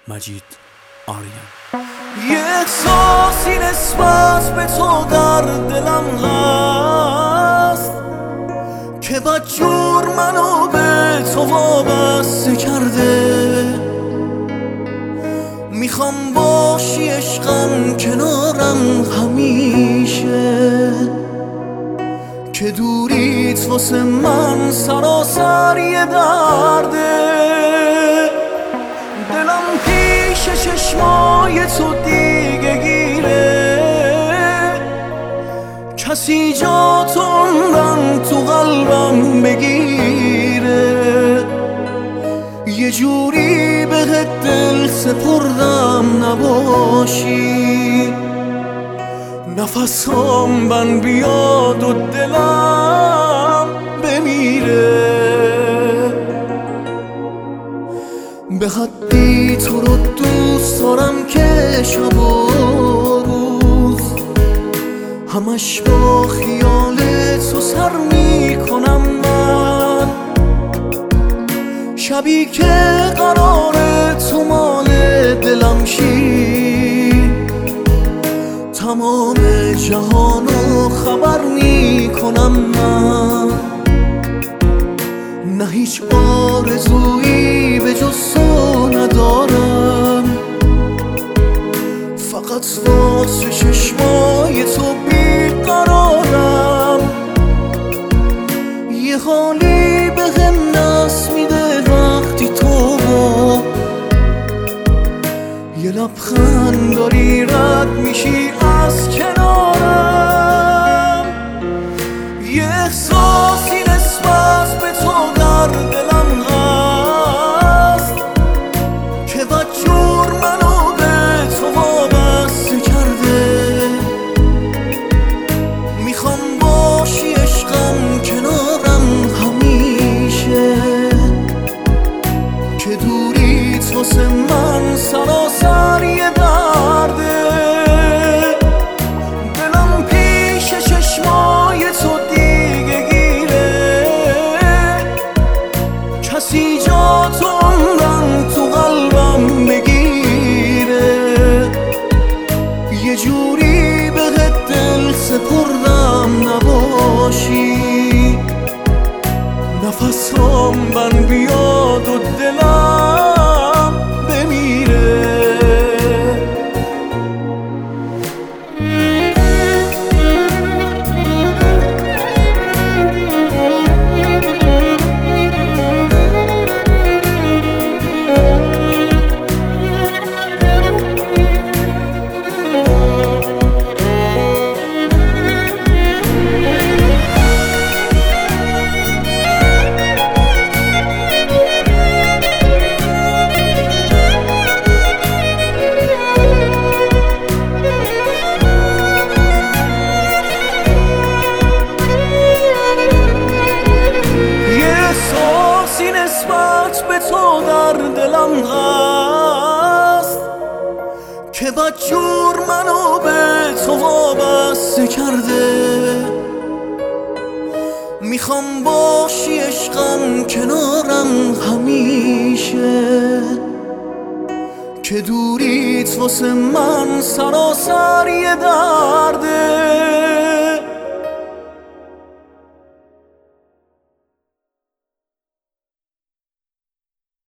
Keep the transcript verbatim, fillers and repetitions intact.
مجید آریان. یه احساسی نسبت به تو در دلم هست که بدجور منو به تو وابسته کرده. میخوام باشی عشقم کنارم همیشه، که دوریت واسه من سراسر یه درده. دلم پیش چشمای تو دیگه گیره، کسی جا تو عمرم تو قلبم بگیره. یه جوری بهت دل سپردم نباشی، نفسام بند بیاد و دلم بمیره. به حدی تو رو دوست دارم که شب و روز همش با خیال تو سر میکنم من. شبی که قراره تو مال دلم شی، تمام جهانو خبر میکنم من. نه هیچ آرزویی به جز تو ندارم، فقط واسه چشمای تو بیقرارم. یه حالی به هم دست میده وقتی تو با یه لبخند داری رد میشی از کنارم. یه احساسی نسبت به تو در دلم هست که بدجور منو به تو وابسته کرده. میخوام باشی عشقم کنارم همیشه، که دوریت واسه من سراسر یه درده. دلم پیش چشمای تو دیگه گیره، کسی جا تو عمرم تو قلبم بگیره. یه جوری بهت دل سپردم نباشی، نفسام بند بیاد و دلم بمیره. نسبت به تو در دلم هست که بدجور منو به تو وابسته کرده. میخوام باشی عشقم کنارم همیشه، که دوریت واسه من سراسر یه درده.